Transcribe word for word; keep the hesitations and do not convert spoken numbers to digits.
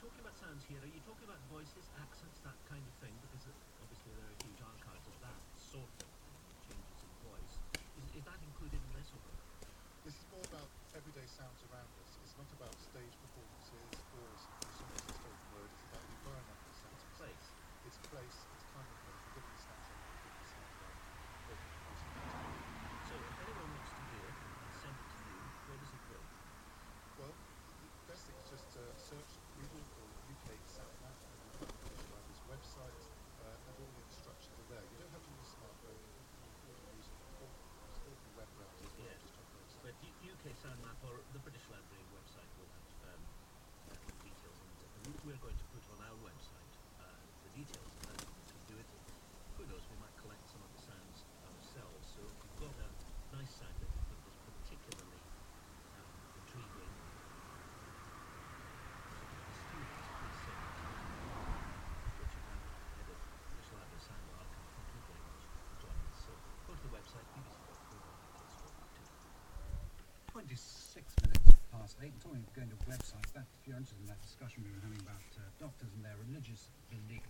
talking about sounds here, are you talking about voices, accents, that kind of thing? Because uh, obviously there are huge archives of that sort of changes in voice. Is, is that included in this or? This is more about everyday sounds around us. It's not about stage performances or s- songs and spoken word. It's about the environmental sounds. It's place. It's place, it's time and place. We're giving a snapshot of what people sound like over the course of the next week. So if anyone wants to hear it and send it to you, where does it go? Well, the the best thing is just to search Google for U K Sound Map, and you'll find the British Library's website, uh, and all the instructions are there. You don't have to use a smartphone. You can, you can even use ordinary, ordinary web browser as well. Yes. Just check the website. But U- UK Sound Map or the British Library website will have um, uh, details, and uh, we- we're going to put on our website uh, the details of how you can do it. And who knows, we might collect some of the sounds ourselves. So if you've got a nice sound that you think is particularly um, intriguing, something to the students, please send it to Richard Hammond, head of British Library Sound Archive. Thank you very much for joining us. So go to the website, b b c dot co dot u k stroke two. twenty-six minutes past eight. Talking of going to websites, that if you're interested in that discussion we were having about uh, doctors and their religious beliefs.